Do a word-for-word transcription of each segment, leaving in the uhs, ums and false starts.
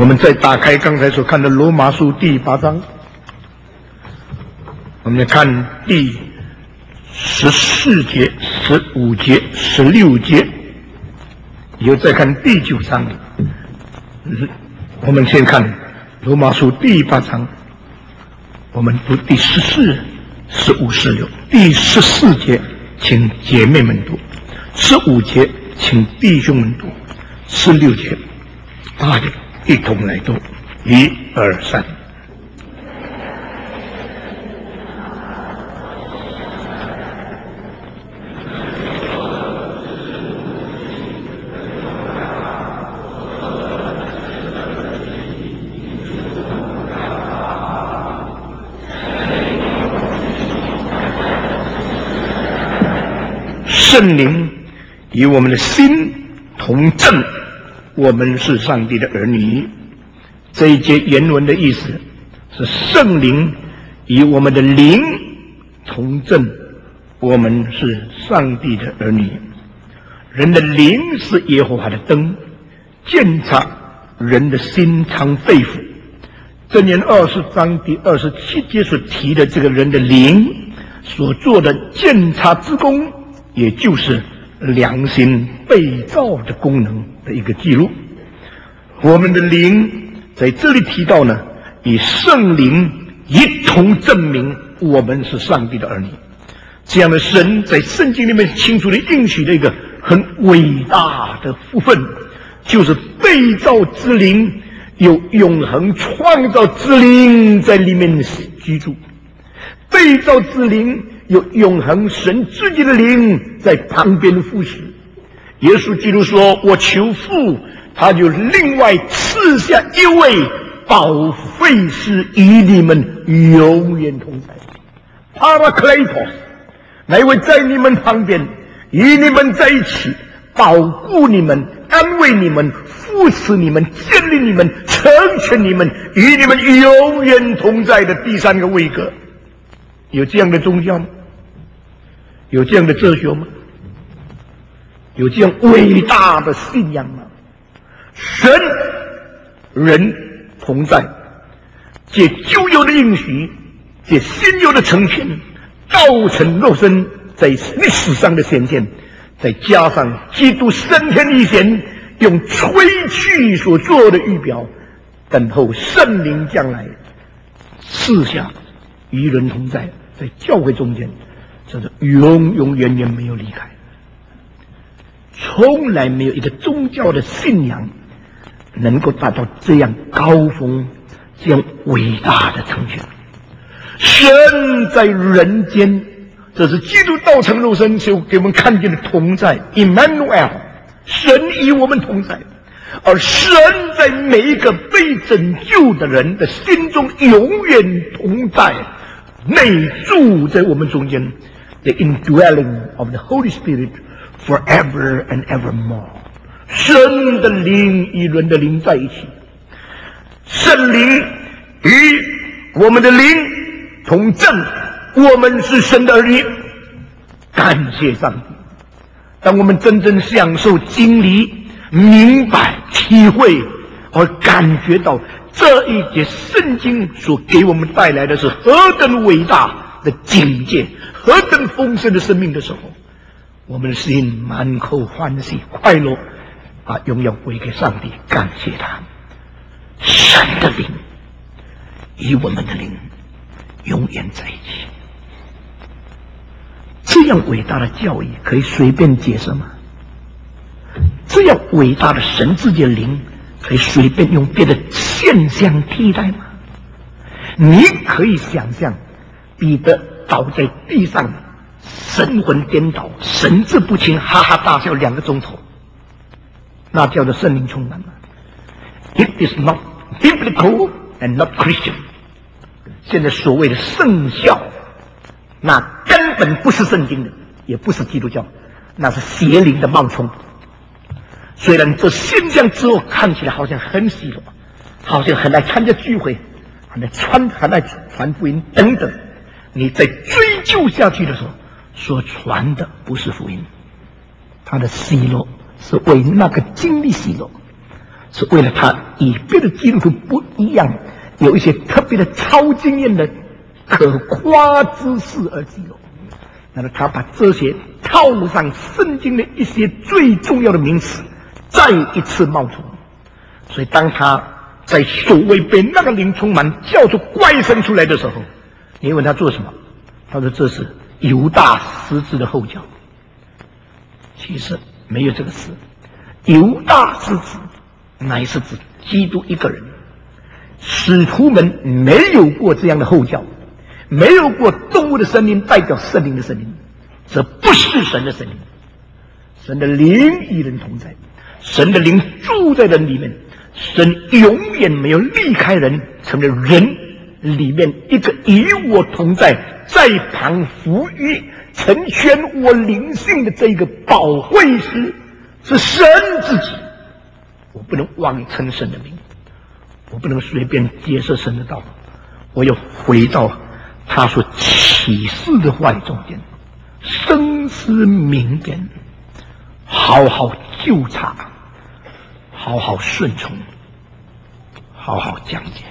我们再打开刚才所看的罗马书第八章，我们来看第十四节、十五节、十六节，以后再看第九章。我们先看罗马书第八章，我们读第十四、十五、十六。第十四节，请姐妹们读；十五节，请弟兄们读；十六节，大家一同来读。一二三。圣灵与我们的心同证，我们是上帝的儿女。这一节原文的意思是圣灵与我们的灵同证，我们是上帝的儿女。人的灵是耶和华的灯，鉴察人的心肠肺腑。箴言二十章第二十七节所提的这个人的灵所做的鉴察之功，也就是良心被造的功能的一个记录。我们的灵在这里提到呢，以圣灵一同证明我们是上帝的儿女。这样的神在圣经里面清楚地应许的一个很伟大的福分，就是被造之灵有永恒创造之灵在里面居住，被造之灵有永恒神自己的灵在旁边扶持。耶稣基督说，我求父，他就另外赐下一位保惠师与你们永远同在。 Parakletos， 那一位在你们旁边，与你们在一起，保护你们，安慰你们，扶持你们，建立你们，成全你们，与你们永远同在的第三个位格。有这样的宗教吗？有这样的哲学吗？有这样伟大的信仰吗？神人同在，借旧有的应许，借新有的成全，道成肉身，在历史上的显现，再加上基督升天以前用吹去所做的预表，等候圣灵将来赐下与人同在，在教会中间，这是永永远远没有离开。从来没有一个宗教的信仰能够达到这样高峰、这样伟大的成就。神在人间，这是基督道成肉身就给我们看见的同在 Emmanuel， 神与我们同在。而神在每一个被拯救的人的心中永远同在，内住在我们中间。 The indwelling of the Holy Spirit forever and evermore， 神的灵与人的灵在一起，圣灵与我们的灵同证，我们是神的儿女。感谢上帝！当我们真正享受、经历、明白、体会而感觉到这一节圣经所给我们带来的是何等伟大的境界，何等丰盛的生命的时候，我们的心满口欢喜快乐，把荣耀归给上帝，感谢他。神的灵与我们的灵永远在一起。这样伟大的教义可以随便解释吗？这样伟大的神自己的灵可以随便用别的现象替代吗？你可以想象彼得倒在地上，神魂颠倒，神志不清，哈哈大笑两个钟头，那叫做圣灵充满吗？ It is not biblical and not Christian。 现在所谓的圣笑，那根本不是圣经的，也不是基督教，那是邪灵的冒充。虽然这现象之后看起来好像很喜乐，好像很爱参加聚会，很爱传很爱传福音等等，你在追究下去的时候，所传的不是福音，他的喜乐是为那个经历喜乐， 是为了他与别的基督徒不一样，有一些特别的超经验的可夸之事而已哦。那么他把这些套上圣经的一些最重要的名词，再一次冒出。所以当他在所谓被那个灵充满，叫出怪声出来的时候，你问他做什么？他说这是犹大狮子的后脚。其实没有这个事，犹大狮子乃是指基督一个人。使徒们没有过这样的后脚，没有过动物的声音代表圣灵的声音，这不是神的声音。神的灵与人同在，神的灵住在人里面，神永远没有离开人，成了人里面一个与我同在，在旁服役成全我灵性的这一个保惠师，是神自己。我不能妄称神的名，我不能随便接受神的道，我要回到他所启示的话语中间，深思明辨，好好纠察，好好顺从，好好讲解。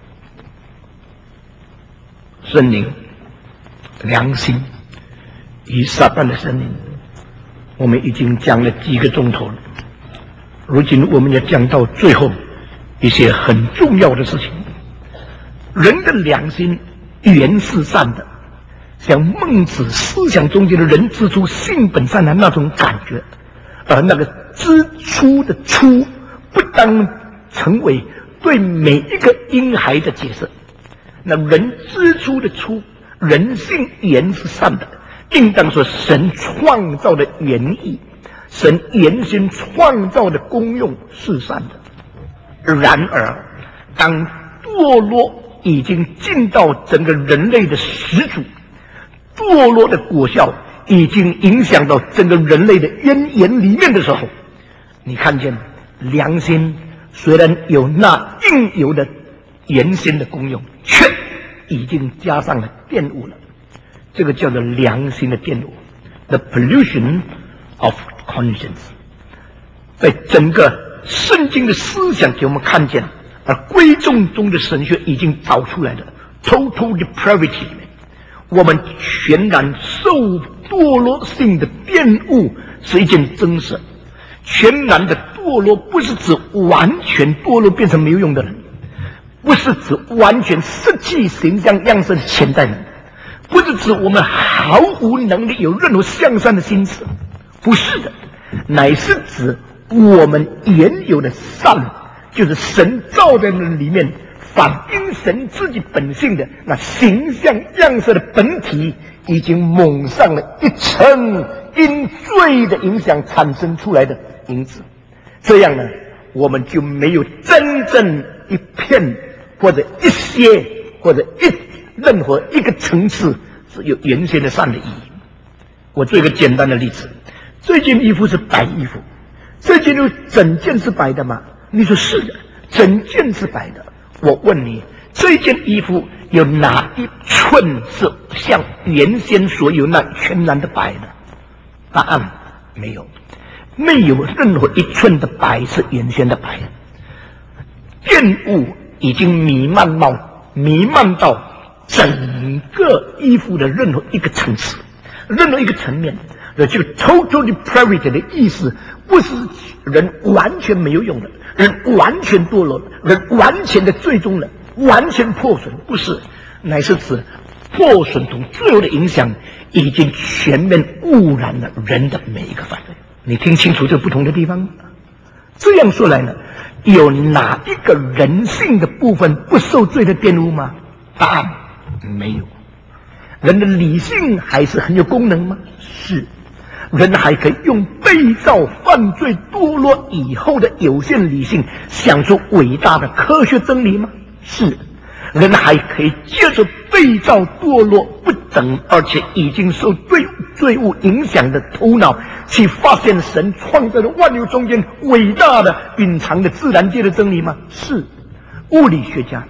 圣灵、良心与撒旦的圣灵，我们已经讲了几个钟头了。如今我们要讲到最后一些很重要的事情。人的良心原是善的，像孟子思想中间的人之初性本善的那种感觉，而那个之初的初不当成为对每一个婴孩的解释。那人之初的初，人性原是善的，应当说神创造的原意，神原先创造的功用是善的。然而当堕落已经进到整个人类的始祖，堕落的果效已经影响到整个人类的渊源里面的时候，你看见良心虽然有那应有的原先的功用，却已经加上了玷污了。这个叫做良心的玷污 ，the pollution of conscience。在整个圣经的思想给我们看见，而贵重中的神学已经找出来了 total depravity 里面，我们全然受堕落性的玷污是一件真实。全然的堕落不是指完全堕落变成没有用的人，不是指完全失去形象样式的潜在人，不是指我们毫无能力有任何向善的心思，不是的，乃是指我们原有的善，就是神造在那里面反映神自己本性的那形象样式的本体，已经蒙上了一层因罪的影响产生出来的因子。这样呢，我们就没有真正一片或者一些或者一任何一个层次是有原先的善的意义。我做一个简单的例子，这件衣服是白衣服，这件衣服整件是白的吗？你说是的，整件是白的。我问你，这件衣服有哪一寸是像原先所有那全然的白的？答案没有，没有任何一寸的白是原先的白。玷污已经弥漫到弥漫到整个衣服的任何一个层次，任何一个层面。这个 total depravity 的意思，不是人完全没有用的，人完全堕落了，人完全的最终了，完全破损，不是，乃是指破损同罪恶的影响已经全面污染了人的每一个范围。你听清楚这不同的地方吗？这样说来呢，有哪一个人性的部分不受罪的玷污吗？答案没有。人的理性还是很有功能吗？是。人还可以用被造犯罪堕落以后的有限理性想出伟大的科学真理吗？是。人还可以借着被造堕落不等而且已经受罪罪物影响的头脑，去发现神创造的万有中间伟大的蕴藏的自然界的真理吗？是。物理学家、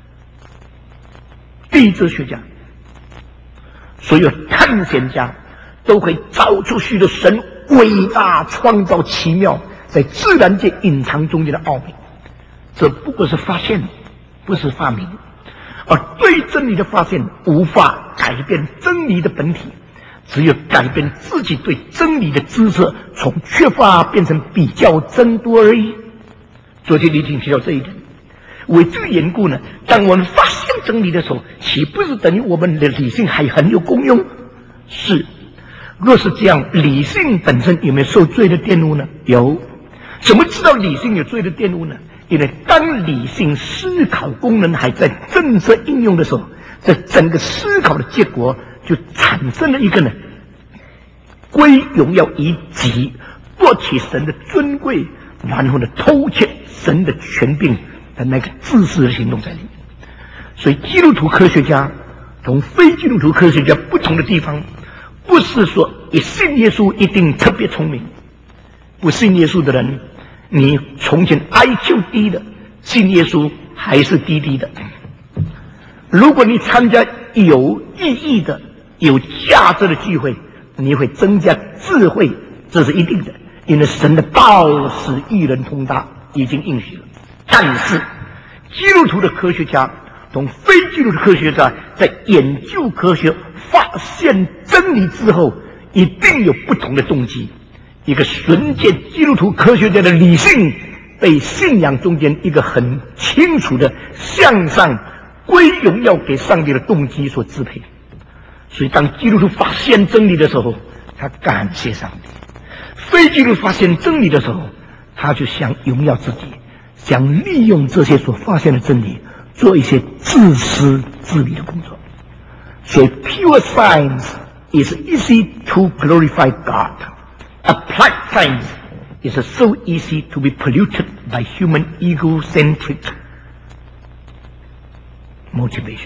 地质学家、所有探险家都可以找出许多神伟大创造奇妙在自然界隐藏中间的奥秘。 这不过是发现，不是发明。而对真理的发现无法改变真理的本体，只有改变自己对真理的知识，从缺乏变成比较增多而已。昨天你请提到这一点，为这个缘故呢，当我们发现真理的时候，岂不是等于我们的理性还很有功用？是。若是这样，理性本身有没有受罪的玷污呢？有。怎么知道理性有罪的玷污呢？因为当理性思考功能还在正式应用的时候，这整个思考的结果就产生了一个呢，归荣耀于己，夺取神的尊贵，然后呢偷窃神的权柄的那个自私的行动在里面。所以基督徒科学家同非基督徒科学家不同的地方，不是说一信耶稣一定特别聪明，不信耶稣的人，你从前 I Q 低的，信耶稣还是低低的。如果你参加有意义的、有价值的聚会，你会增加智慧，这是一定的，因为神的道使与人同大，已经应许了。但是基督徒的科学家同非基督徒的科学家在研究科学、发现真理之后，一定有不同的动机。一个纯洁基督徒科学家的理性被信仰中间一个很清楚的向上归荣耀给上帝的动机所支配。所以当基督徒发现真理的时候，他感谢上帝；非基督徒发现真理的时候，他就想荣耀自己，想利用这些所发现的真理做一些自私自利的工作。所以 pure science is easy to glorify God.Applied science is so easy to be polluted by human egocentric motivation.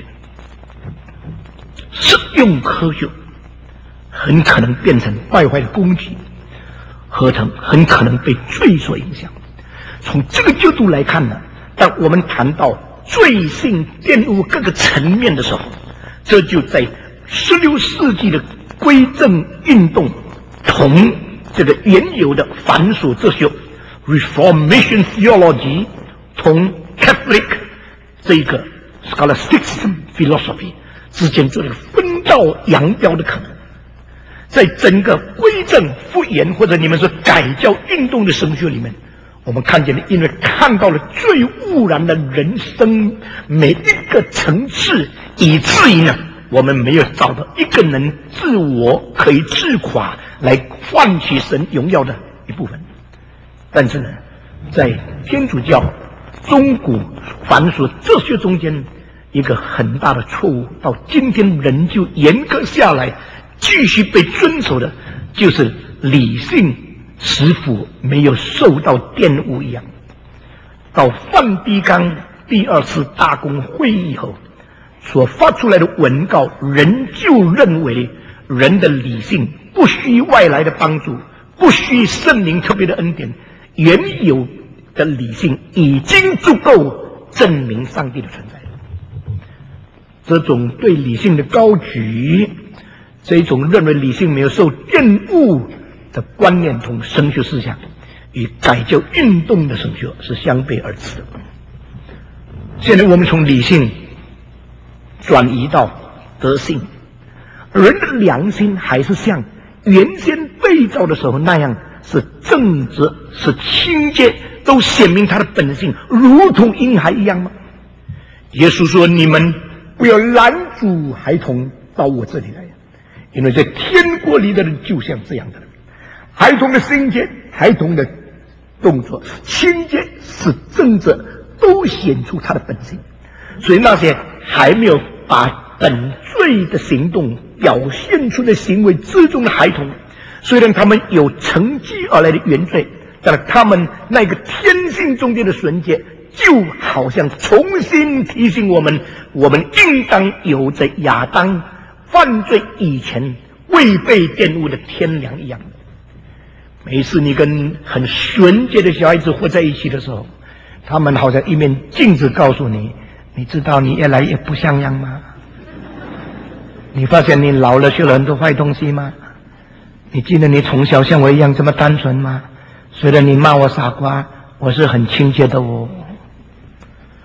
实用科学很可能变成败坏的工具，合成很可能被罪所影响。从这个角度来看呢，当我们谈到罪性玷污各个层面的时候，这就在十六世纪的归正运动同这个原有的繁琐哲学 Reformation Theology 同 Catholic 这个 Scholasticism Philosophy 之间做了一个分道扬镳的可能。在整个归正复原或者你们说改教运动的神学里面，我们看见了，因为看到了最污染的人生每一个层次，以至于呢我们没有找到一个能自我可以自垮来换取神荣耀的一部分。但是呢，在天主教中古繁琐哲学中间，一个很大的错误，到今天仍旧严格下来继续被遵守的，就是理性似乎没有受到玷污一样。到梵蒂冈第二次大公会议以后所发出来的文告，仍旧认为人的理性不需外来的帮助，不需圣灵特别的恩典，原有的理性已经足够证明上帝的存在。这种对理性的高举，这种认为理性没有受玷污的观念同神学思想，与改教运动的神学是相背而驰的。现在我们从理性转移到德性，人的良心还是像原先被造的时候那样，是正直，是清洁，都显明他的本性，如同婴孩一样吗？耶稣说：“你们不要拦阻孩童到我这里来，因为在天国里的人就像这样的人。孩童的心节，孩童的动作，清洁是正直，都显出他的本性。所以那些还没有把本罪的行动表现出的行为之中的孩童，虽然他们有承继而来的原罪，但他们那个天性中间的纯洁，就好像重新提醒我们，我们应当有着亚当犯罪以前未被玷污的天良一样。每次你跟很纯洁的小孩子活在一起的时候，他们好像一面镜子告诉你，你知道你越来越不像样吗？你发现你老了学了很多坏东西吗？你记得你从小像我一样这么单纯吗？虽然你骂我傻瓜，我是很亲切的哦。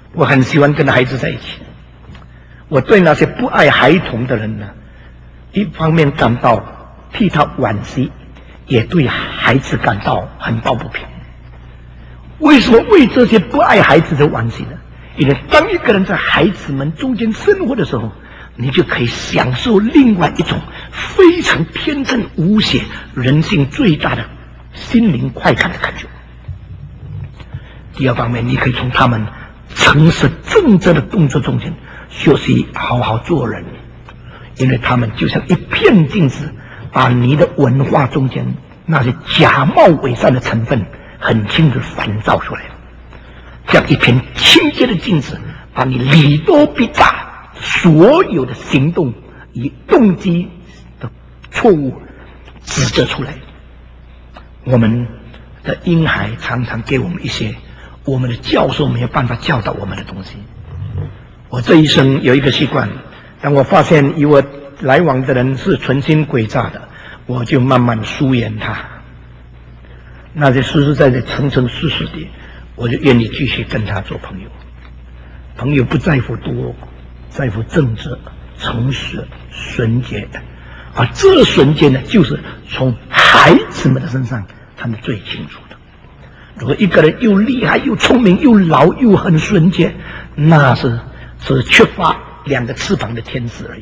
我很喜欢跟孩子在一起。我对那些不爱孩童的人呢，一方面感到替他惋惜，也对孩子感到很抱不平。为什么为这些不爱孩子的惋惜呢？因为当一个人在孩子们中间生活的时候，你就可以享受另外一种非常天真无邪、人性最大的心灵快感的感觉。第二方面，你可以从他们诚实正直的动作中间学习好好做人，因为他们就像一片镜子，把你的文化中间那些假冒伪善的成分很清楚反照出来，像一片清洁的镜子，把你礼多必诈所有的行动与动机的错误指责出来。我们的婴孩常常给我们一些我们的教授没有办法教导我们的东西。我这一生有一个习惯，当我发现与我来往的人是存心诡诈的，我就慢慢疏远他。那些实实在在、诚诚实实的，我就愿意继续跟他做朋友。朋友不在乎多，在乎正直、诚实、纯洁。而这纯洁呢，就是从孩子们的身上看得最清楚的。如果一个人又厉害、又聪明、又老、又很纯洁，那是是缺乏两个翅膀的天使而已。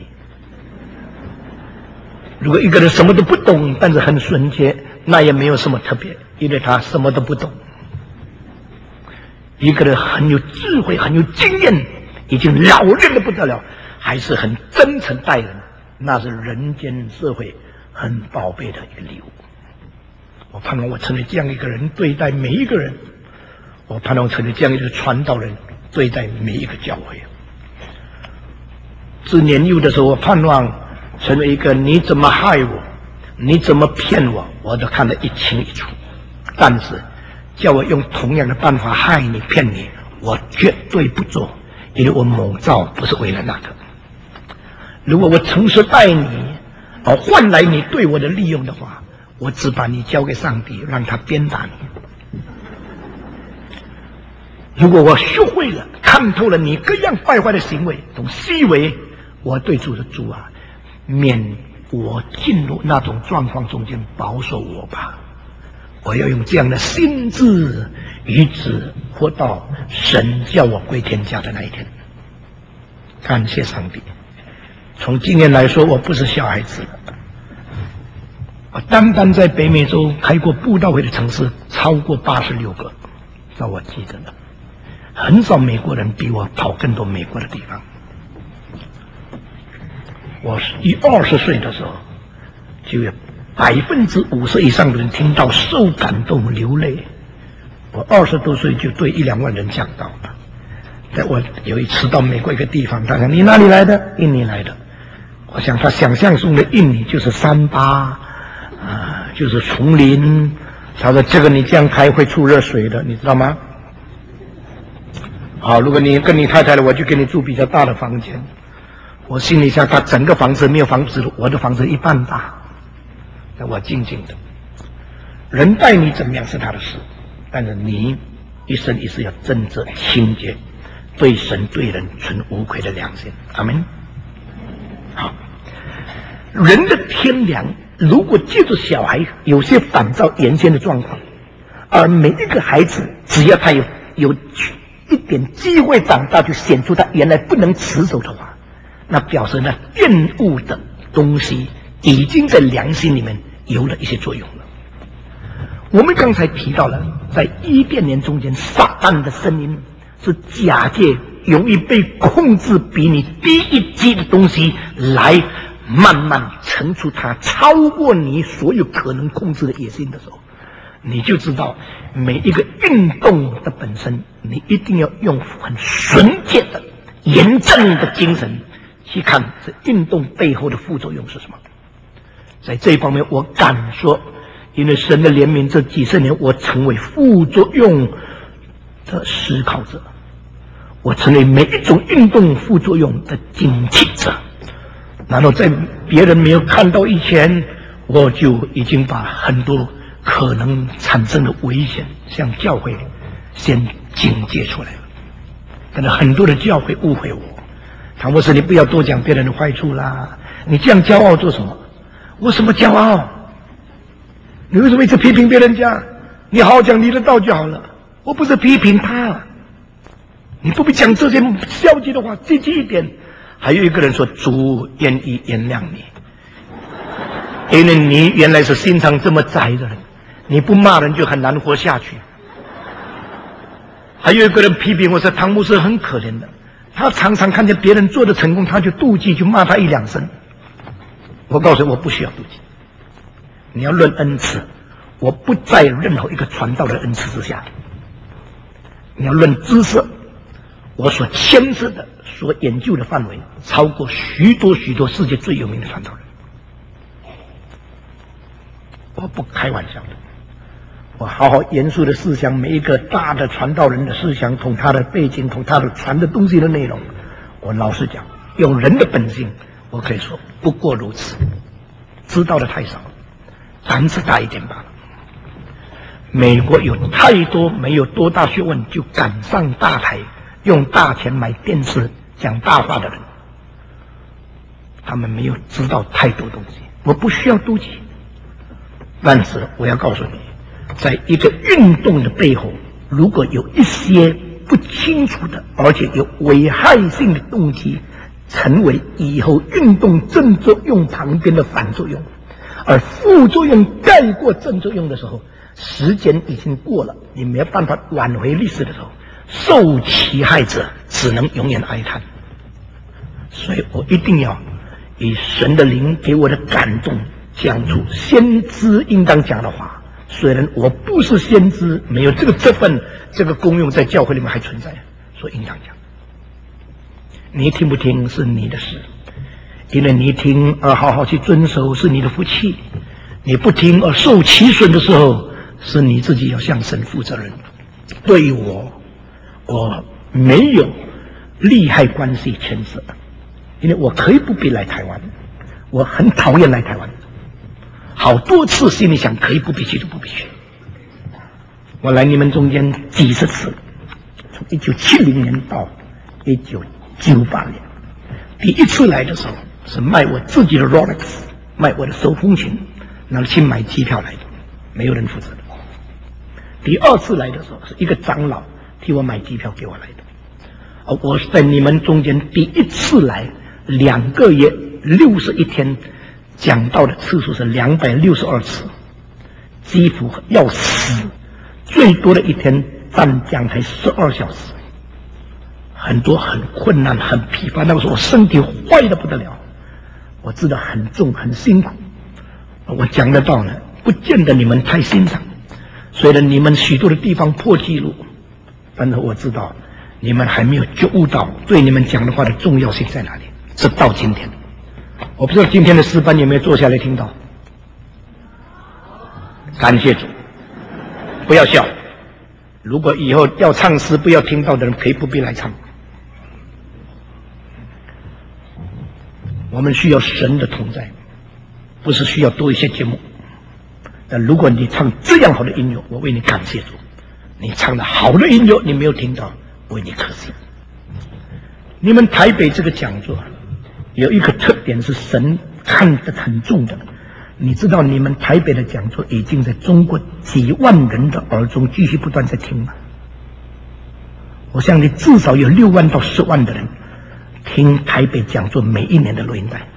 如果一个人什么都不懂，但是很纯洁，那也没有什么特别，因为他什么都不懂。一个人很有智慧、很有经验，已经老练的不得了，还是很真诚待人，那是人间社会很宝贝的一个礼物。我盼望我成为这样一个人，对待每一个人。我盼望成为这样一个传道人，对待每一个教会。自年幼的时候，我盼望成为一个你怎么害我，你怎么骗我，我都看得一清一楚。但是叫我用同样的办法害你骗你，我绝对不做，因为我某造不是为了那个。如果我诚实待你，而换来你对我的利用的话，我只把你交给上帝，让他鞭打你。如果我学会了、看透了你各样败坏的行为，从细微，我对主的主啊，免我进入那种状况中间，保守我吧。我要用这样的心智与子活到神叫我归天家的那一天。感谢上帝。从经验来说，我不是小孩子了。我单单在北美洲开过布道会的城市超过八十六个，这我记着呢。很少美国人比我跑更多美国的地方。我一二十岁的时候，就有百分之五十以上的人听到受感动流泪。我二十多岁就对一两万人讲道了。在我有一次到美国一个地方，他说：“你哪里来的？”印尼来的。我想他想象中的印尼就是山巴啊、呃，就是丛林。他说：“这个你这样开会出热水的，你知道吗？”好，如果你跟你太太了，我就给你住比较大的房间。我心里想，他整个房子没有房子，我的房子一半大。那我静静的，人待你怎么样是他的事，但是你一生一世要正直清洁，对神对人存无愧的良心。阿们。好，人的天良，如果借助小孩有些反照原先的状况，而每一个孩子只要他有有一点机会长大，就显出他原来不能持守的话，那表示那厌恶的东西已经在良心里面有了一些作用了。我们刚才提到了，在伊甸园中间，撒旦的声音是假借容易被控制比你低一级的东西来慢慢乘出它超过你所有可能控制的野心的时候，你就知道每一个运动的本身，你一定要用很纯洁的严正的精神去看这运动背后的副作用是什么。在这一方面，我敢说，因为神的怜悯，这几十年我成为副作用的思考者，我成为每一种运动副作用的警惕者。然后在别人没有看到以前，我就已经把很多可能产生的危险向教会先警戒出来了。 但是很多的教会误会我，唐博士，你不要多讲别人的坏处啦，你这样骄傲做什么？我什么骄傲？你为什么一直批评别人家？你好好讲你的道就好了。我不是批评他，你不必讲这些消极的话，积极一点。还有一个人说，主愿意原谅你，因为你原来是心肠这么窄的人，你不骂人就很难活下去。还有一个人批评我说，唐牧师很可怜的，他常常看见别人做的成功，他就妒忌，就骂他一两声。我告诉你，我不需要妒忌。你要论恩赐，我不在任何一个传道的恩赐之下。你要论知识，我所牵涉的、所研究的范围，超过许多许多世界最有名的传道人。我不开玩笑的，我好好严肃的思想每一个大的传道人的思想，同他的背景，同他的传的东西的内容。我老实讲，用人的本性，我可以说不过如此，知道的太少，胆子大一点罢了。美国有太多没有多大学问就赶上大台，用大钱买电视讲大话的人，他们没有知道太多东西。我不需要妒忌，但是我要告诉你，在一个运动的背后，如果有一些不清楚的而且有危害性的动机，成为以后运动正作用旁边的反作用，而副作用盖过正作用的时候，时间已经过了，你没有办法挽回历史的时候，受其害者只能永远哀叹。所以我一定要以神的灵给我的感动，讲出先知应当讲的话。虽然我不是先知，没有这个这份这个功用在教会里面还存在，所以应当讲。你听不听是你的事，因为你听而好好去遵守是你的福气，你不听而受其损的时候，是你自己要向神负责任。对于我，我没有利害关系牵涉，因为我可以不必来台湾，我很讨厌来台湾，好多次心里想可以不必去都不必去。我来你们中间几十次，从一九七零年到一九九八年，第一次来的时候是卖我自己的 Rolex， 卖我的手风琴，然后去买机票来的，没有人负责的。第二次来的时候是一个长老替我买机票给我来的。而我在你们中间第一次来，两个月六十一天，讲道的次数是两百六十二次，几乎要死，最多的一天站讲台十二小时，很多很困难很疲乏，那个时候我身体坏得不得了，我知道很重很辛苦。我讲的道呢，不见得你们太欣赏，虽然你们许多的地方破纪录，但是我知道你们还没有觉悟到对你们讲的话的重要性在哪里。直到今天，我不知道今天的诗班有没有坐下来听到。感谢主，不要笑，如果以后要唱诗不要听到的人可以不必来唱。我们需要神的同在，不是需要多一些节目。但如果你唱这样好的音乐，我为你感谢主。你唱的好的音乐你没有听到，为你可惜。你们台北这个讲座有一个特点是神看得很重的，你知道你们台北的讲座已经在中国几万人的耳中继续不断在听吗？我相信至少有六万到十万的人听台北讲座每一年的录音带，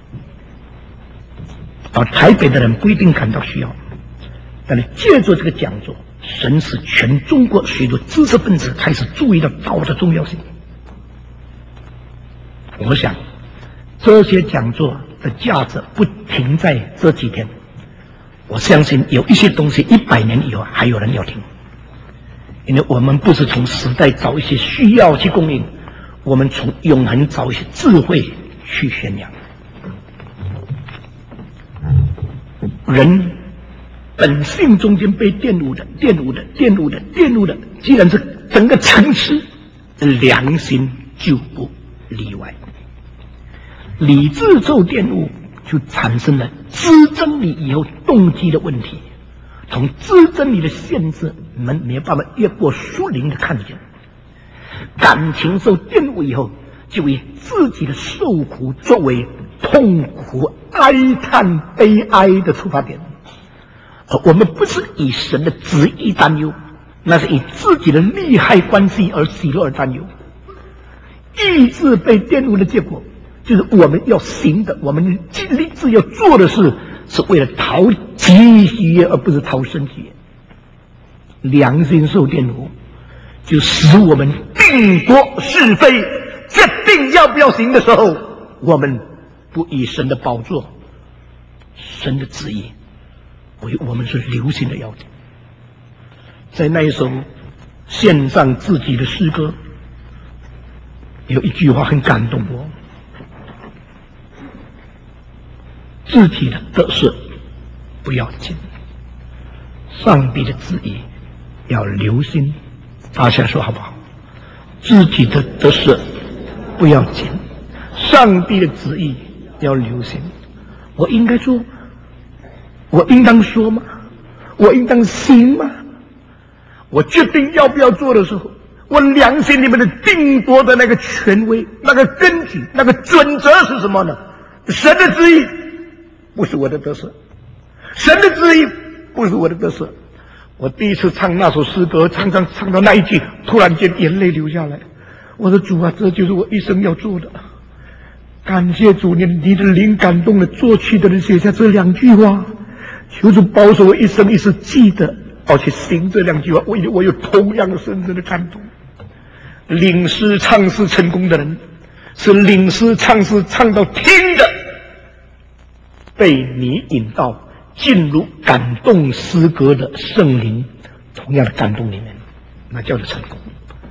而台北的人不一定感到需要，但是借助这个讲座，神使全中国许多知识分子开始注意到道的重要性。我想这些讲座的价值不停在这几天，我相信有一些东西一百年以后还有人要听，因为我们不是从时代找一些需要去供应，我们从永恒找一些智慧去宣扬。人本性中间被玷污的玷污的玷污的玷污的，既然是整个层次，良心就不例外。理智受玷污，就产生了知真理以后动机的问题。从知真理的限制，你们没有办法越过属灵的看见。 感情受玷污以后，就以自己的受苦作为痛苦、哀叹、悲哀的出发点。而我们不是以神的旨意担忧，那是以自己的利害关系而喜乐而担忧。意志被玷污的结果，就是我们要行的，我们立志要做的事，是为了讨己喜悦，而不是讨神喜悦。良心受玷污，就使我们定夺是非，决定要不要行的时候，我们不以神的宝座、神的旨意为我们是流行的要点。在那一首献上自己的诗歌，有一句话很感动我：自己的得失不要紧，上帝的旨意要留心。大家说好不好？自己的得失不要紧，上帝的旨意要留心。我应该做，我应当说吗？我应当行吗？我决定要不要做的时候，我良心里面的定夺的那个权威、那个根据、那个准则是什么呢？神的旨意不是我的得失，神的旨意不是我的得失。我第一次唱那首诗歌，唱唱唱到那一句，突然间眼泪流下来。我说主啊，这就是我一生要做的。感谢主，你你的灵感动了作曲的人写下这两句话，求主保守我一生一世记得，而且行这两句话，我有我有同样的深深的感动。领诗唱诗成功的人，是领诗唱诗唱到听的，被你引导进入感动诗歌的圣灵同样的感动里面，那叫做成功。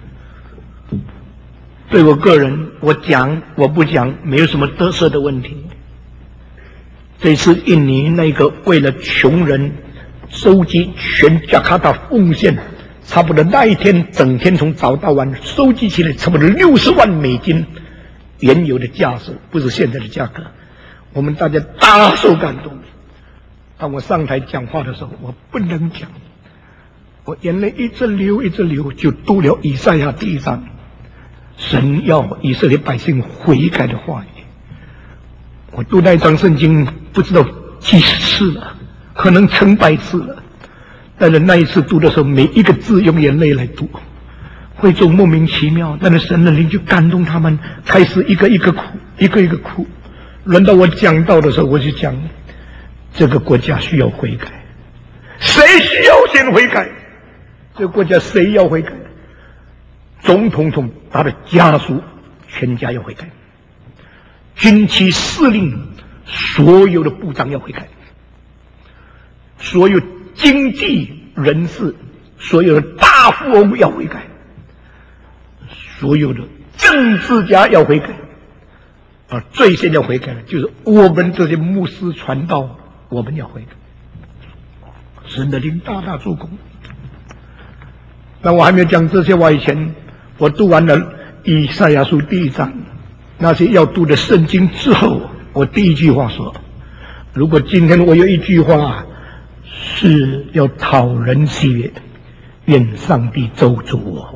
对我个人，我讲我不讲没有什么得失的问题。这次印尼那个为了穷人收集全加卡达奉献，差不多那一天整天从早到晚收集起来差不多六十万美金原有的价值，不是现在的价格，我们大家大受感动。当我上台讲话的时候，我不能讲，我眼泪一直流一直流，就读了以赛亚第一章，神要以色列百姓悔改的话语。我读那一章圣经不知道几十次了，可能成百次了，但是那一次读的时候，每一个字用眼泪来读，会众莫名其妙，但是神的灵就感动他们，开始一个一个哭，一个一个哭。轮到我讲道的时候，我就讲这个国家需要悔改，谁需要先悔改？这个国家谁要悔改？总统统他的家属全家要悔改，军旗司令所有的部长要悔改，所有经济人士、所有的大富翁要悔改，所有的政治家要悔改，而最先要悔改的就是我们这些牧师传道，我们要悔改。神的灵大大做工。那我还没有讲这些话以前，我读完了以赛亚书第一章那些要读的圣经之后，我第一句话说：如果今天我有一句话是要讨人喜悦，愿上帝咒诅我。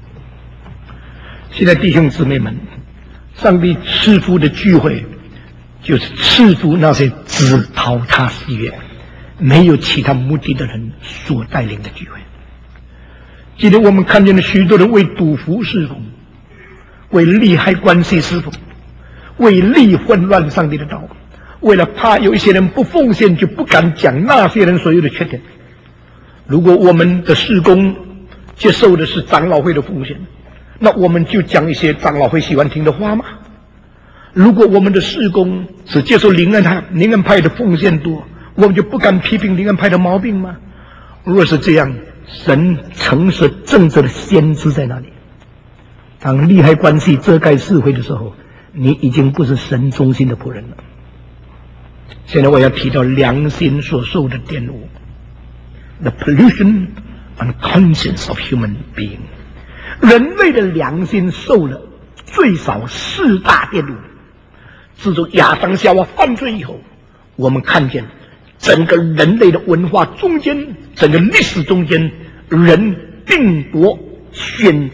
现在弟兄姊妹们，上帝赐福的聚会就是赐福那些只讨他喜悦、没有其他目的的人所带领的聚会。今天我们看见了许多人为赌福侍奉，为利害关系侍奉，为利混乱上帝的道，为了怕有一些人不奉献，就不敢讲那些人所有的缺点。如果我们的事工接受的是长老会的奉献，那我们就讲一些长老会喜欢听的话吗？如果我们的事工只接受灵恩派灵恩派的奉献多，我们就不敢批评灵恩派的毛病吗？若是这样，神诚实正直的先知在哪里？当利害关系遮盖是非的时候，你已经不是神中心的仆人了。现在我要提到良心所受的玷污 ，the pollution and conscience of human being。人类的良心受了最少四大玷污。自从亚当夏娃犯罪以后，我们看见整个人类的文化中间，整个历史中间，人定夺选择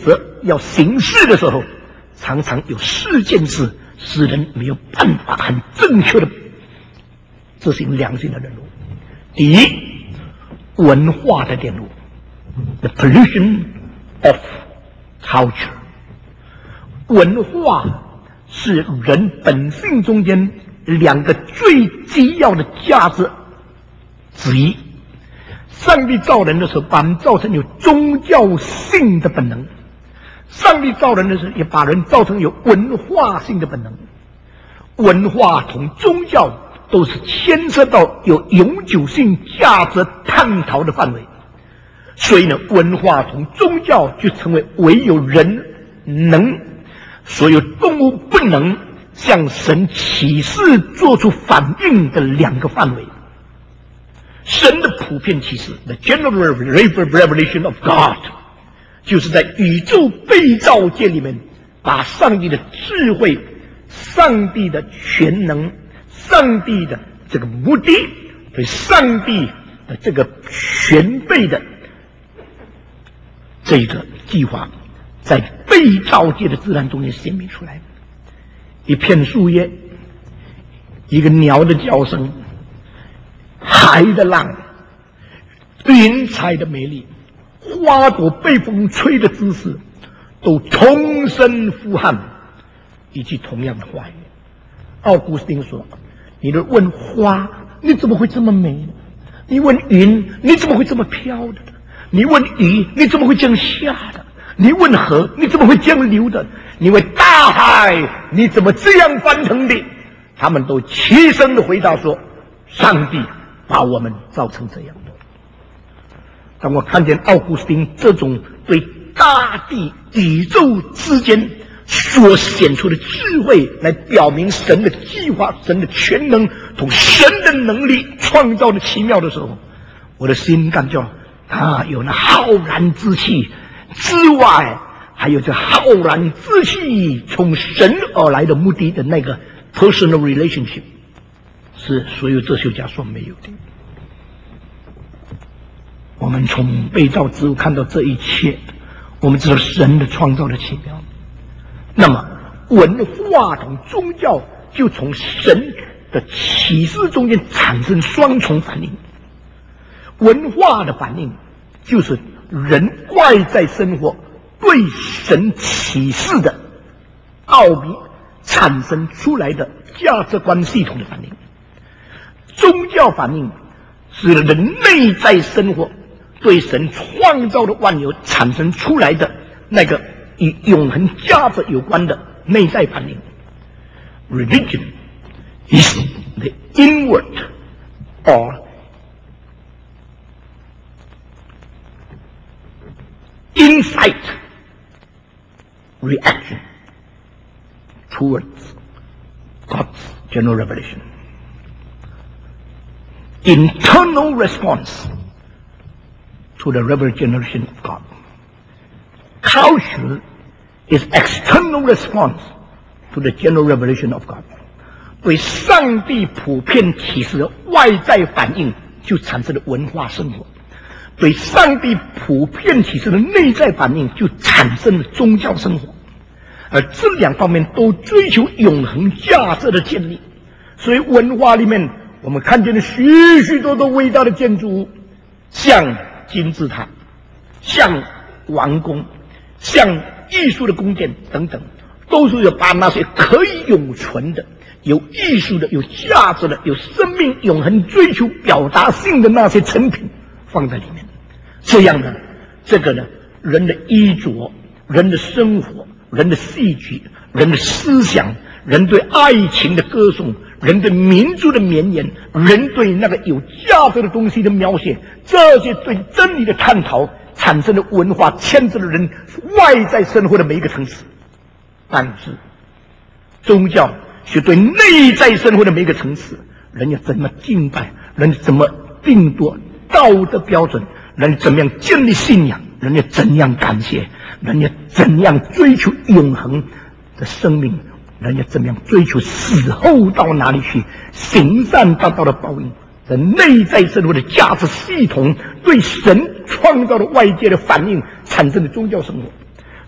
要行事的时候，常常有四件事使人没有办法很正确的执行良心的任务。第一，文化的玷污 ，the pollution of culture。文化是人本性中间两个最基要的价值之一。上帝造人的时候，把人造成有宗教性的本能；上帝造人的时候，也把人造成有文化性的本能。文化同宗教都是牵涉到有永久性价值探讨的范围，所以呢，文化同宗教就成为唯有人能，所有动物不能向神启示做出反应的两个范围。神的普遍启示 ，the general revelation of God， 就是在宇宙被造界里面，把上帝的智慧、上帝的全能、上帝的这个目的，对上帝的这个全备的这个计划，在被造界的自然中间显明出来。一片树叶，一个鸟的叫声，海的浪，云彩的美丽，花朵被风吹的姿势，都同声呼喊以及同样的话语。奥古斯丁说：“你的问花，你怎么会这么美？你问云，你怎么会这么飘的？你问雨，你怎么会这样下的？你问河，你怎么会这样流的？你问大海，你怎么这样翻腾的？”他们都齐声的回答说：“上帝把我们造成这样的。”当我看见奥古斯丁这种对大地宇宙之间所显出的智慧来表明神的计划、神的全能同神的能力创造的奇妙的时候，我的心感觉啊，有那浩然之气之外，还有这浩然之气从神而来的目的的那个 personal relationship， 是所有哲学家所没有的。我们从被造之物看到这一切，我们知道神的创造的奇妙。那么文化同宗教就从神的启示中间产生双重反应。文化的反应就是人外在生活对神启示的奥秘产生出来的价值观系统的反应。宗教反应是人内在生活对神创造的万有产生出来的那个与永恒价值有关的内在反应。Religion is the inward or insight reaction towards God's general revelation. Internal response to the revelation of God. Culture is external response to the general revelation of God. 对上帝普遍启示的外在反应，就产生了文化生活；对上帝普遍启示的内在反应，就产生了宗教生活。而这两方面都追求永恒价值的建立。所以文化里面，我们看见了许许多多伟大的建筑物，像金字塔，像王宫，像艺术的宫殿等等，都是要把那些可以永存的、有艺术的、有价值的、有生命永恒追求表达性的那些成品放在里面。这样呢，这个呢，人的衣着、人的生活、人的戏剧、人的思想、人对爱情的歌颂、人对民族的绵延、人对那个有价值的东西的描写，这些对真理的探讨产生的文化，牵制了人外在生活的每一个层次。但是宗教是对内在生活的每一个层次，人家怎么敬拜，人家怎么定夺道德标准，人家怎么样建立信仰，人家怎样感谢，人家怎样追求永恒的生命，人家怎么样追求死后到哪里去，行善达到的报应。这内在生活的价值系统对神创造的外界的反应产生的宗教生活。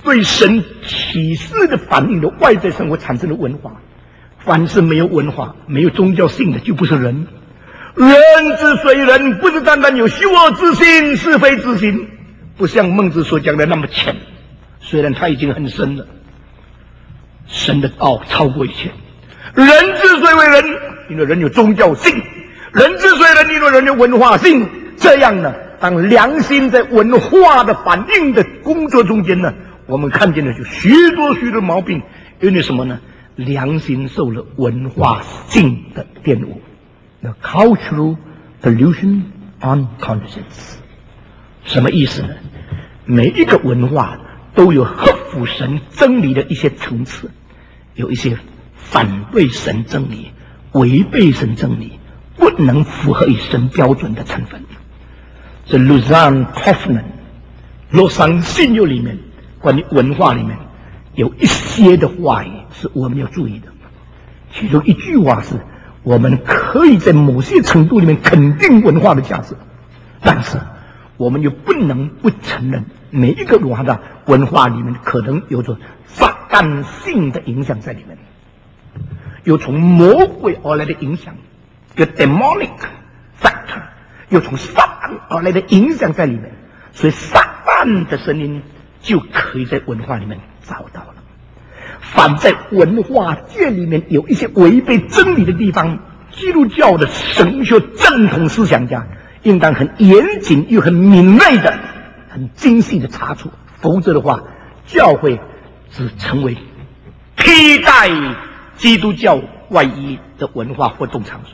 对神启示的反应的外在生活产生的文化。凡是没有文化、没有宗教性的，就不是人。人之所以人，不是单单有虚我之心、是非之心，不像孟子所讲的那么浅。虽然他已经很深了，神的道超过一切。人之所以为人，因为人有宗教性；人之所以人，因为人有文化性。这样呢，当良心在文化的反应的工作中间呢，我们看见的就许多许多毛病。因为什么呢？良心受了文化性的玷污。The cultural pollution on conscience。什么意思呢？每一个文化都有合乎神真理的一些层次，有一些反对神真理、违背神真理、不能符合以神标准的成分。这 Lausanne Covenant 洛桑信约里面关于文化里面有一些的话语是我们要注意的。其中一句话是，我们可以在某些程度里面肯定文化的价值，但是我们又不能不承认每一个文化的文化里面可能有着撒旦性的影响在里面，有从魔鬼而来的影响，有 demonic factor， 有从撒旦而来的影响在里面，所以撒旦的声音就可以在文化里面找到了。反在文化界里面有一些违背真理的地方，基督教的神学正统思想家应当很严谨又很敏锐的、很精细的查出，否则的话，教会只成为替代基督教外衣的文化活动场所。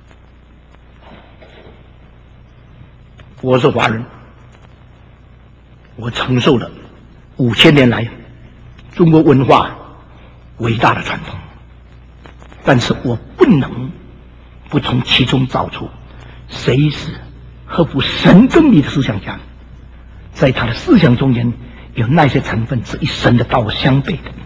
我是华人，我承受了五千年来中国文化伟大的传统，但是我不能不从其中找出谁是合乎神真理的思想家，在他的思想中间有那些成分是与神的道相悖的。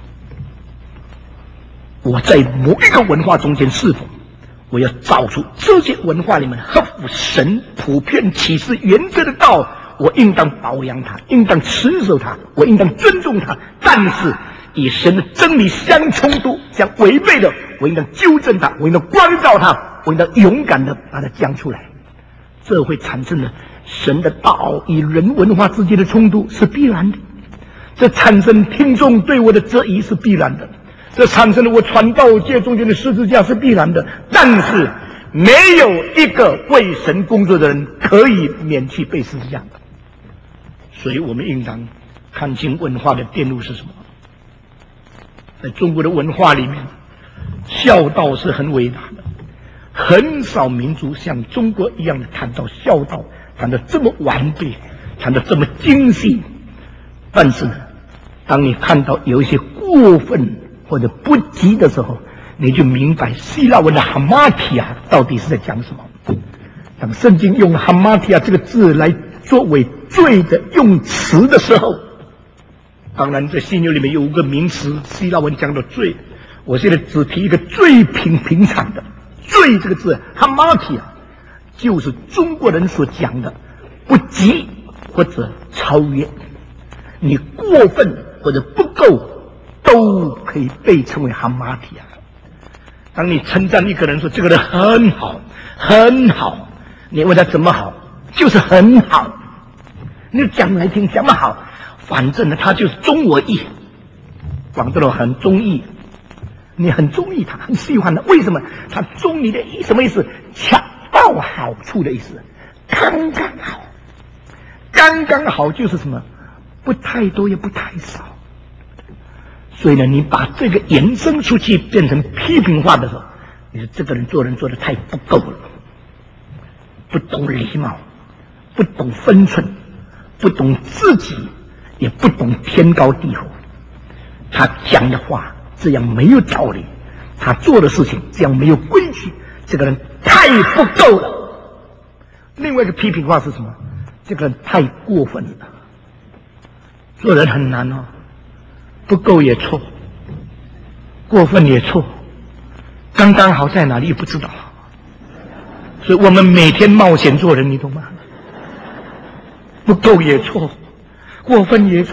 我在某一个文化中间是否我要找出这些文化里面合乎神普遍启示原则的道，我应当保养它，应当持守它，我应当尊重它，但是与神的真理相冲突、相违背的，我应当纠正它，我应当关照它，我应当勇敢的把它讲出来。这会产生了神的道与人文化之间的冲突是必然的，这产生听众对我的质疑是必然的，这产生了我传道界中间的十字架是必然的。但是没有一个为神工作的人可以免去被十字架的，所以我们应当看清文化的电路是什么。在中国的文化里面，孝道是很伟大的，很少民族像中国一样的谈到孝道，谈得这么完备，谈得这么精细。但是呢，当你看到有一些过分或者不及的时候，你就明白希腊文的哈马提亚到底是在讲什么。当圣经用哈马提亚这个字来作为罪的用词的时候，当然在新约里面有五个名词，希腊文讲的罪，我现在只提一个最平平常的罪这个字，哈马提亚就是中国人所讲的不及或者超越，你过分或者不够都可以被称为哈马提亚。当你称赞一个人说这个人很好很好，你问他怎么好，就是很好，你讲来听讲得好，反正呢他就是中我意。广东人很中意，你很中意他，很喜欢他，为什么？他中你的意什么意思？恰到好处的意思，刚刚好。刚刚好就是什么？不太多也不太少。所以呢，你把这个延伸出去变成批评化的时候，你说这个人做人做得太不够了，不懂礼貌，不懂分寸，不懂自己，也不懂天高地厚。他讲的话这样没有道理，他做的事情这样没有规矩，这个人太不够了。另外一个批评话是什么？这个人太过分了。做人很难哦，不够也错，过分也错，刚刚好在哪里也不知道。所以我们每天冒险做人，你懂吗？不够也错，过分也错，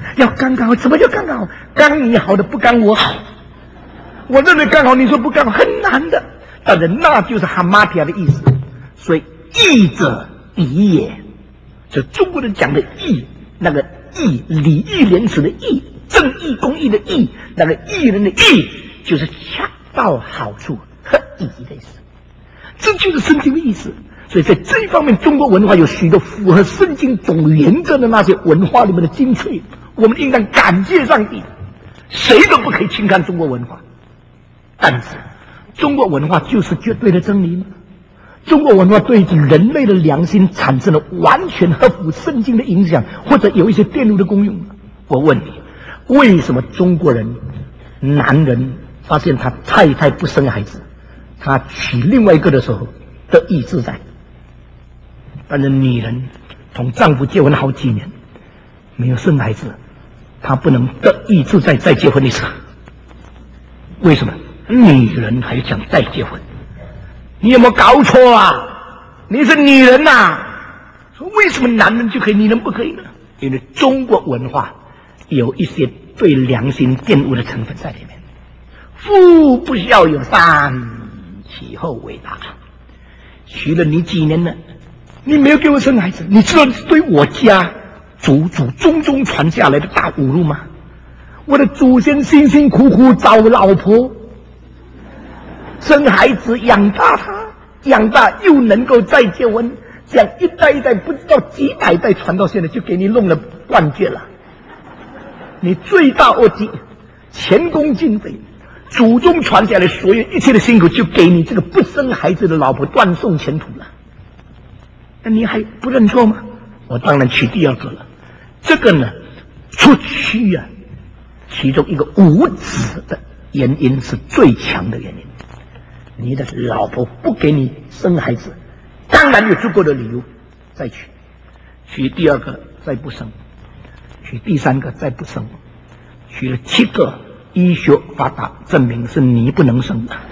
要刚刚好，怎么叫刚刚好？刚你好的不刚我好，我认为刚好，你说不刚好，很难的。但是那就是哈马提亚的意思，所以义者宜也。就中国人讲的义，那个义，礼义廉耻的义，正义公义的义，那个义人的义，就是恰到好处和意义的意思。这就是圣经的意思。所以在这一方面，中国文化有许多符合圣经总原则的那些文化里面的精粹，我们应当感谢上帝。谁都不可以轻看中国文化，但是中国文化就是绝对的真理吗？中国文化对人类的良心产生了完全合乎圣经的影响，或者有一些电路的功用吗？我问你，为什么中国人男人发现他太太不生孩子，他娶另外一个的时候得意自在，但是女人同丈夫结婚好几年没有生孩子，她不能得意自在再结婚一次？为什么？女人还想再结婚？你有没有搞错啊？你是女人呐、啊！为什么男人就可以，女人不可以呢？因为中国文化有一些对良心玷污的成分在里面。夫不孝有三，其后为大。娶了你几年了，你没有给我生孩子，你知道对我家祖祖宗宗传下来的大侮辱吗？我的祖先辛辛苦苦找老婆，生孩子养大他，养大又能够再结婚，这样一代一代不知道几百代传到现在，就给你弄了断绝了。你罪大恶极，前功尽废，祖宗传下来所有一切的辛苦，就给你这个不生孩子的老婆断送前途了。那你还不认错吗？我当然娶第二个了。这个呢，出区啊，其中一个无子的原因是最强的原因。你的老婆不给你生孩子，当然有足够的理由再娶，娶第二个再不生，娶第三个再不生，娶了七个，医学发达证明是你不能生的。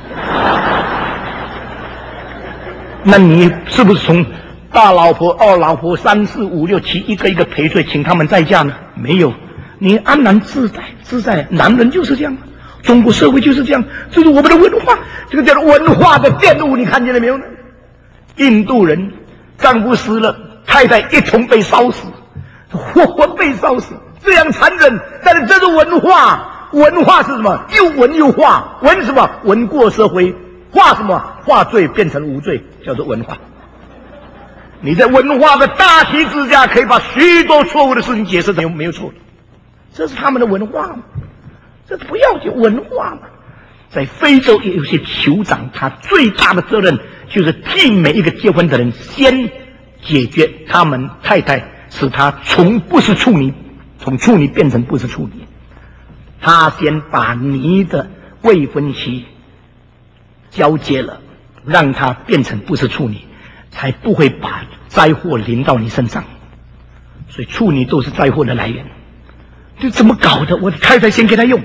那你是不是从大老婆、二老婆、三四五六七一个一个陪睡，请他们再嫁呢？没有，你安然自在自在。男人就是这样，中国社会就是这样，这是我们的文化，这个叫做文化的玷污，你看见了没有呢？印度人丈夫死了，太太一同被烧死，活活被烧死，这样残忍。但是这是文化，文化是什么？又文又化，文什么？文过社会，化什么？化罪变成无罪，叫做文化。你在文化的大体之下，可以把许多错误的事情解释成没有错的，这是他们的文化嘛？这不要紧，文化嘛。在非洲也有些酋长，他最大的责任就是替每一个结婚的人先解决他们太太，使他从不是处女，从处女变成不是处女。他先把你的未婚妻交接了，让他变成不是处女，才不会把灾祸临到你身上。所以处女都是灾祸的来源。这怎么搞的？我的太太先给他用，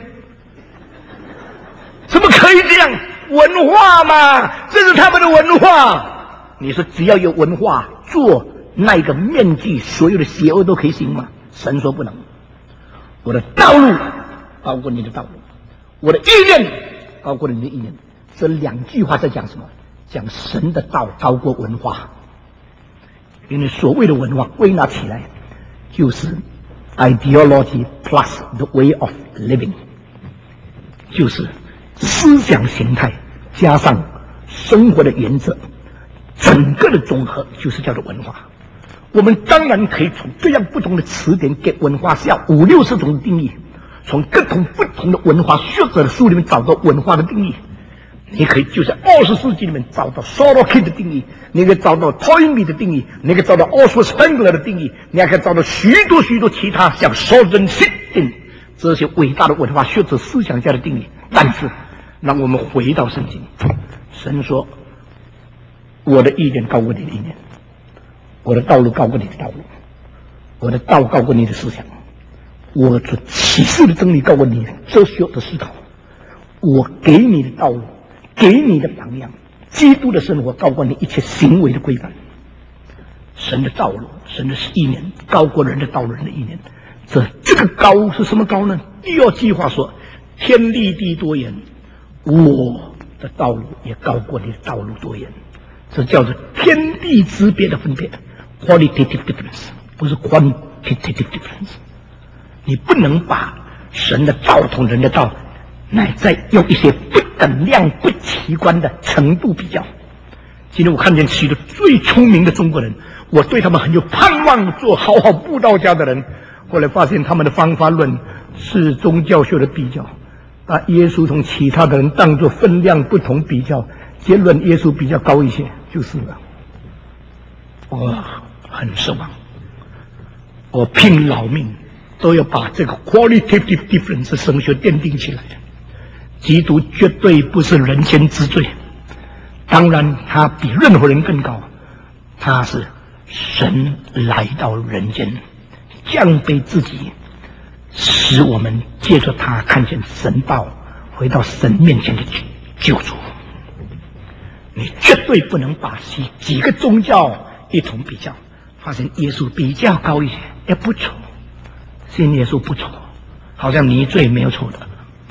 怎么可以这样？文化嘛，这是他们的文化。你说只要有文化，做那个面具，所有的邪恶都可以行吗？神说不能。我的道路高过你的道路，我的意念高过你的意念。这两句话在讲什么？讲神的道高过文化。因为所谓的文化归纳起来就是 ideology plus the way of living， 就是思想形态加上生活的原则，整个的综合就是叫做文化。我们当然可以从各样不同的词典给文化下五六十种定义，从各种不同的文化学者的书里面找到文化的定义。你可以就在二十世纪里面找到 Sorokin 的定义，你可以找到 Toynbee 的定义，你可以找到 Oswald Spengler 的定义，你还可以找到许多许多其他像 Solzhenitsyn 这些伟大的文化学者思想家的定义。但是让我们回到圣经，神说我的意念高过你的意念，我的道路高过你的道路，我的道高过你的思想，我所启示的真理高过你哲学的思考，我给你的道路，给你的榜样，基督的生活高过你一切行为的规范。神的道路，神的意念高过人的道路，人的意念。 这这个高是什么高呢？第二句话说：天地地多远，我的道路也高过你的道路多远。这叫做天地之别的分别 ，qualitative difference， 不是 quantitative difference。你不能把神的道同人的道，乃再用一些不等量、不齐观的程度比较。今天我看见许多最聪明的中国人，我对他们很有盼望，做好好布道家的人，后来发现他们的方法论是宗教学的比较，把耶稣同其他的人当作分量不同比较，结论耶稣比较高一些，就是了。我很失望，我拼老命都要把这个 qualitative difference 神学奠定起来。基督绝对不是人间之最，当然他比任何人更高，他是神来到人间，降卑自己，使我们借着他看见神道，回到神面前的救主。你绝对不能把几几个宗教一同比较，发现耶稣比较高一些，也不错，信耶稣不错，好像你最没有错的。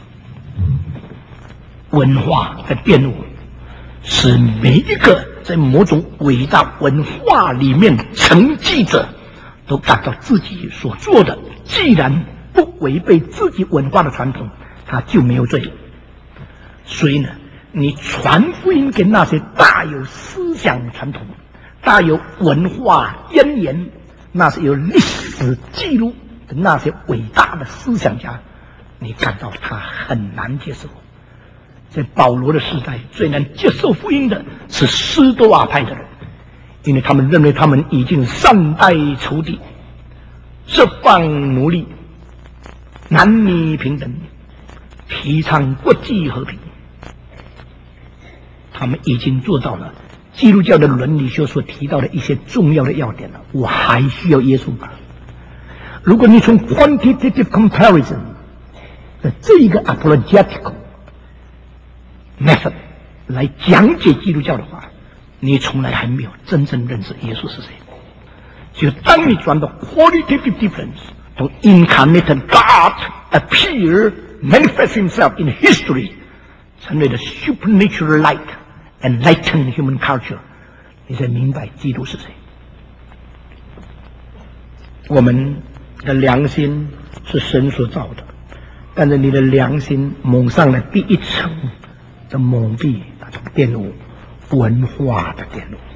文化的玷污，使每一个在某种伟大文化里面承继者，都感到自己所做的，既然不违背自己文化的传统，他就没有罪。所以呢，你传福音给那些大有思想传统、大有文化渊源、那些有历史记录的那些伟大的思想家，你感到他很难接受。在保罗的时代，最难接受福音的是斯多亚派的人，因为他们认为他们已经善待仇敌，释放奴隶，男女平等，提倡国际和平。他们已经做到了基督教的伦理学所提到的一些重要的要点了。我还需要耶稣吗？如果你从 quantitative comparison 的这一个 apologetical method 来讲解基督教的话，你从来还没有真正认识耶稣是谁。就当你转到 qualitative difference， 从 incarnated God appear manifest himself in history， 成为了 supernatural light enlighten human culture， 你才明白基督是谁。我们的良心是神所造的，但是你的良心蒙上了第一层的蒙蔽，那种玷污，文化的玷污。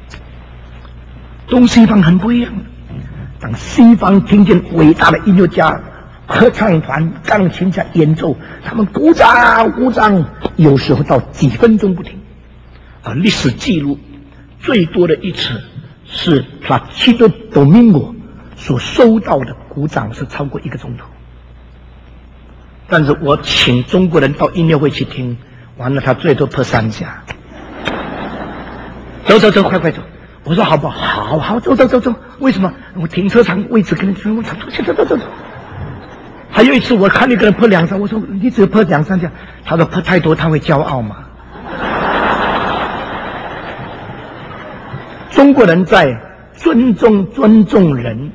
东西方很不一样。当西方听见伟大的音乐家、合唱团、钢琴家演奏，他们鼓掌鼓掌，有时候到几分钟不停。而历史记录最多的一次是 Placido Domingo 所收到的鼓掌是超过一个钟头。但是我请中国人到音乐会去听，完了他最多拍三下。走走走，快快走！我说好不好？好好走走走走。为什么？我停车场位置跟你走走走走走走。还有一次我看一个人拍两下，我说你只有拍两三下，他说拍太多他会骄傲嘛。中国人在尊重尊重人、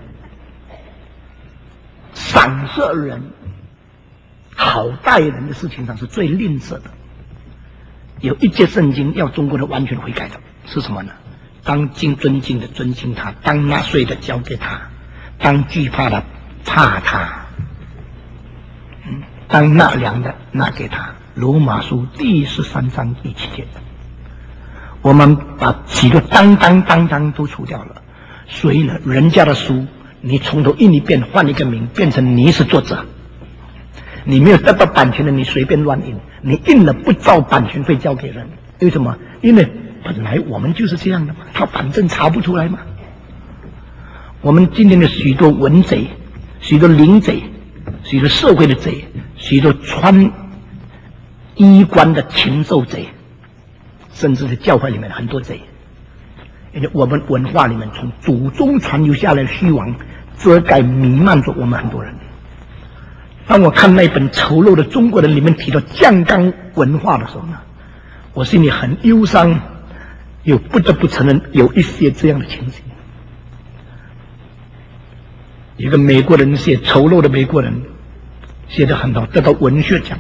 赏识人、好待人的事情上是最吝啬的。有一节圣经要中国人完全悔改的是什么呢？当敬尊敬的尊敬他，当纳税的交给他，当惧怕的怕他，嗯，当纳粮的纳给他。罗马书第十三章第七节。我们把几个当当当当都除掉了，所以呢，人家的书你从头印一遍，换一个名，变成你是作者。你没有得到版权的，你随便乱印，你印了不照版权费交给人，为什么？因为本来我们就是这样的嘛，他反正查不出来嘛。我们今天的许多文贼、许多灵贼、许多社会的贼、许多穿衣冠的禽兽贼，甚至是教会里面很多贼，因为我们文化里面从祖宗传流下来的虚妄遮盖弥漫着我们很多人。当我看那本丑陋的中国人里面提到酱缸文化的时候呢，我心里很忧伤，又不得不承认有一些这样的情形。 一个美国人写丑陋的美国人，写得很好，得到文学奖。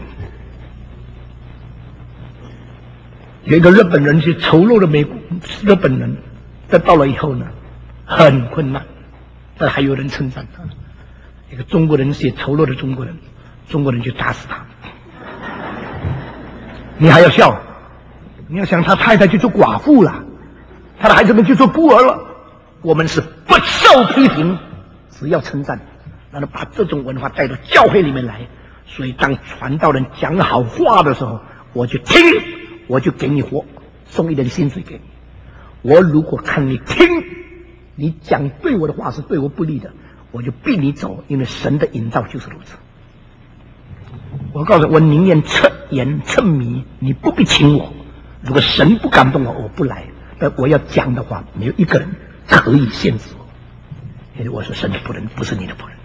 有一个日本人写丑陋的美国日本人，得到了以后呢，很困难，但还有人称赞他。一个中国人写丑陋的中国人，中国人就打死他。你还要笑？你要想他太太就做寡妇了，他的孩子们就做孤儿了。我们是不受批评，只要称赞，然后把这种文化带到教会里面来。所以当传道人讲好话的时候，我就听，我就给你活，送一点薪水给你。我如果看你听，你讲对我的话是对我不利的，我就逼你走，因为神的引导就是如此。我告诉你，我宁愿测盐测米，你不必请我。如果神不感动我，我不来。但我要讲的话，没有一个人可以限制我，因为我是神的仆人，不是你的仆人。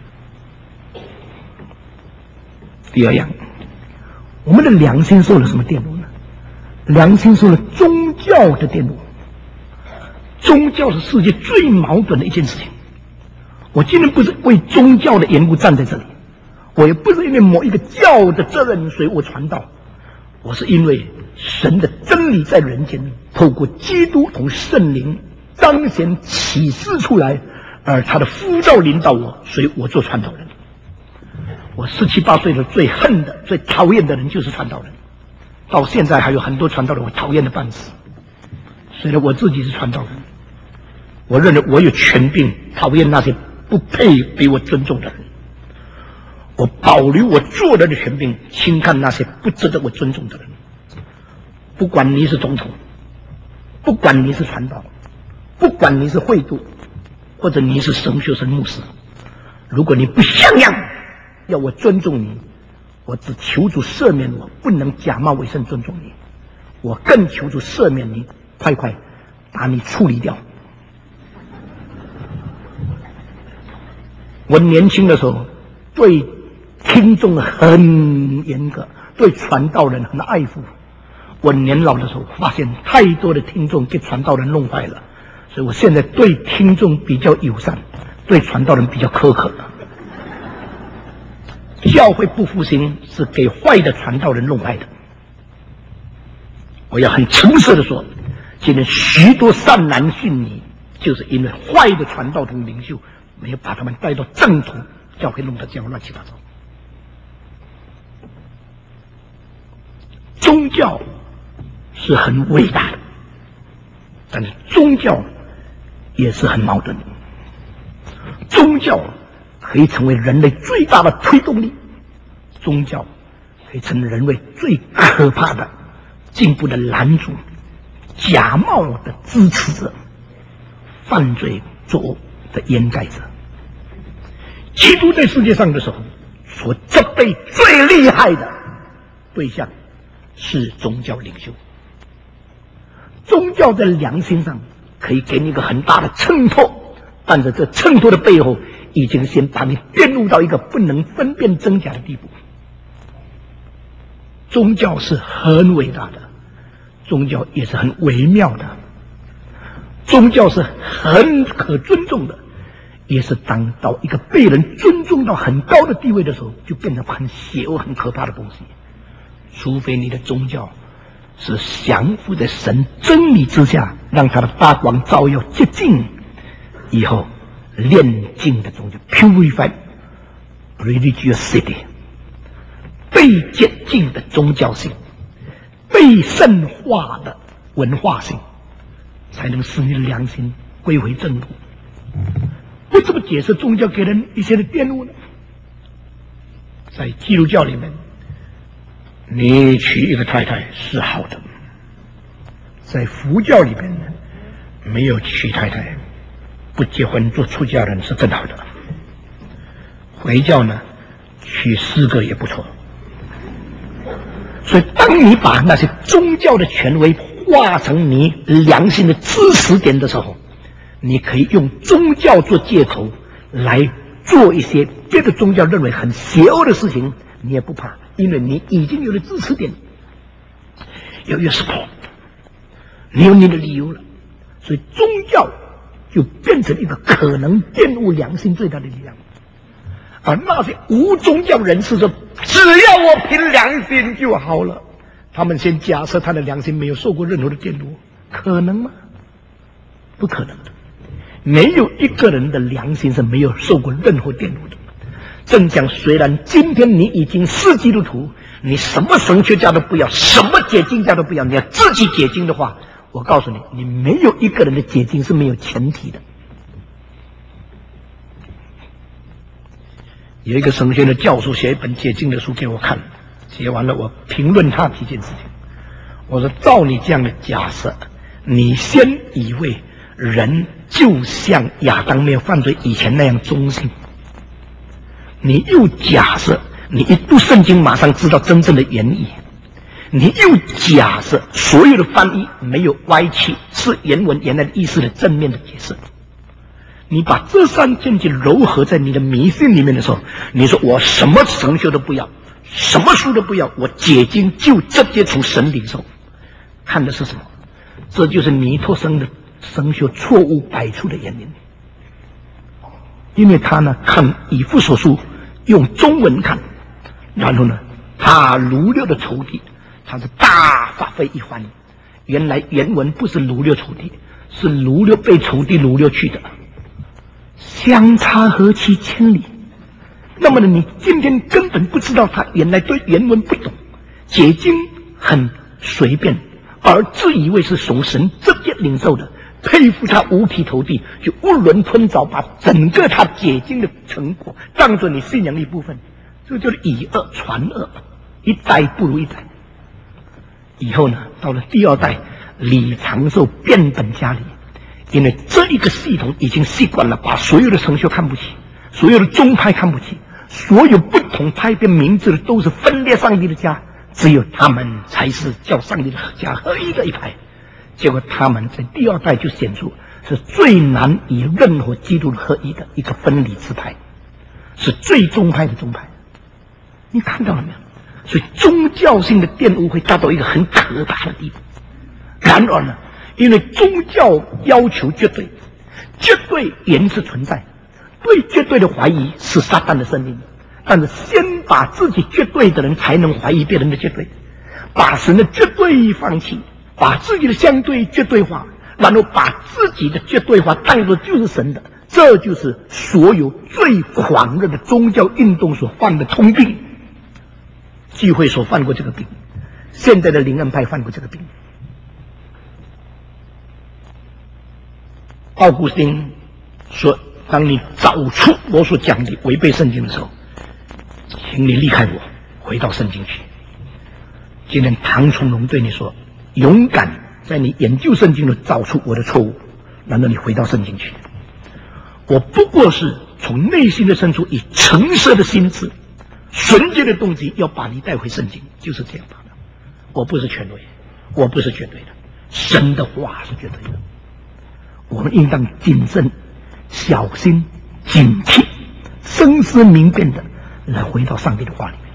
第二样，我们的良心受了什么玷污呢？良心受了宗教的玷污。宗教是世界最矛盾的一件事情。我今天不是为宗教的缘故站在这里，我也不是因为某一个教的责任所以我传道，我是因为神的真理在人间透过基督同圣灵彰显启示出来，而他的呼召领导我，所以我做传道人。我十七八岁的最恨的最讨厌的人就是传道人，到现在还有很多传道人我讨厌的半死。虽然我自己是传道人，我认为我有权柄讨厌那些不配被我尊重的人，我保留我做人的权柄，轻看那些不值得我尊重的人。不管你是总统，不管你是传道，不管你是会督，或者你是神学生牧师，如果你不像样要我尊重你，我只求主赦免我，不能假冒伪善尊重你。我更求主赦免你，快快把你处理掉。我年轻的时候对听众很严格，对传道人很爱护。我年老的时候发现太多的听众给传道人弄坏了，所以我现在对听众比较友善，对传道人比较苛刻。教会不复兴是给坏的传道人弄坏的。我要很诚实的说，今天许多善男信女，就是因为坏的传道同领袖没有把他们带到正途，教会弄得这样乱七八糟。宗教是很伟大的，但是宗教也是很矛盾的。宗教可以成为人类最大的推动力，宗教可以成为人类最可怕的进步的拦阻，假冒的支持者，犯罪作恶的掩盖者。基督在世界上的时候所责备最厉害的对象是宗教领袖。宗教在良心上可以给你一个很大的衬托，但是这衬托的背后已经先把你陷入到一个不能分辨真假的地步。宗教是很伟大的，宗教也是很微妙的，宗教是很可尊重的，也是当到一个被人尊重到很高的地位的时候，就变成很邪恶很可怕的东西。除非你的宗教是降服在神真理之下，让他的发光照耀洁净以后，炼净的宗教 purified religiosity， 被洁净的宗教性，被圣化的文化性，才能使你的良心归回正路。为什么解释宗教给人一些的玷污呢？在基督教里面，你娶一个太太是好的，在佛教里面没有娶太太，不结婚做出家人是更好的。回教呢，娶四个也不错。所以当你把那些宗教的权威化成你良心的支持点的时候，你可以用宗教做借口来做一些别的宗教认为很邪恶的事情，你也不怕，因为你已经有了支持点，有有 support， 你有你的理由了。所以宗教就变成一个可能玷污良心最大的力量。 而那些无宗教人士说，只要我凭良心就好了。他们先假设他的良心没有受过任何的玷污，可能吗？不可能的。没有一个人的良心是没有受过任何玷污的。正讲，虽然今天你已经是基督徒，你什么神学家都不要，什么解经家都不要，你要自己解经的话，我告诉你，你没有一个人的解经是没有前提的。有一个神学的教授写一本解经的书给我看，写完了我评论他几件事情。我说，照你这样的假设，你先以为人就像亚当没有犯罪以前那样忠心，你又假设你一读圣经马上知道真正的原意，你又假设所有的翻译没有歪曲，是原文原来的意思的正面的解释。你把这三件事糅合在你的迷信里面的时候，你说我什么神学都不要，什么书都不要，我解经就直接从神领受。看的是什么？这就是尼托生的神学错误百出的原因。因为他呢看以弗所书用中文看，然后呢他掳掠的仇敌，他是大发挥一番。原来原文不是掳掠仇敌，是掳掠被仇敌掳掠去的，相差何其千里。那么呢，你今天根本不知道他原来对原文不懂，解经很随便，而自以为是从神直接领受的，佩服他五体投地，就囫囵吞枣，把整个他解经的成果当作你信仰的一部分，这就是以讹传讹，一代不如一代。以后呢，到了第二代，李长寿变本加厉，因为这一个系统已经习惯了把所有的神学看不起，所有的宗派看不起，所有不同派别名字的都是分裂上帝的家，只有他们才是叫上帝的家合一的一派。结果他们在第二代就显出是最难以任何基督合一的一个分离之派，是最宗派的宗派。你看到了没有？所以宗教性的玷污会达到一个很可怕的地步。然而呢，因为宗教要求绝对，绝对原是存在，对绝对的怀疑是撒旦的生命。但是先把自己绝对的人才能怀疑别人的绝对，把神的绝对放弃，把自己的相对绝对化，然后把自己的绝对化当作就是神的，这就是所有最狂热的宗教运动所犯的通病。聚会所犯过这个病，现在的灵恩派犯过这个病。奥古斯丁说，当你找出我所讲的违背圣经的时候，请你离开我，回到圣经去。今天唐崇荣对你说，勇敢在你研究圣经的找出我的错误，然后你回到圣经去。我不过是从内心的深处以诚实的心智，纯洁的动机要把你带回圣经，就是这样的。我不是权威，我不是绝对的，神的话是绝对的。我们应当谨慎、小心、警惕、深思明辨的来回到上帝的话里面。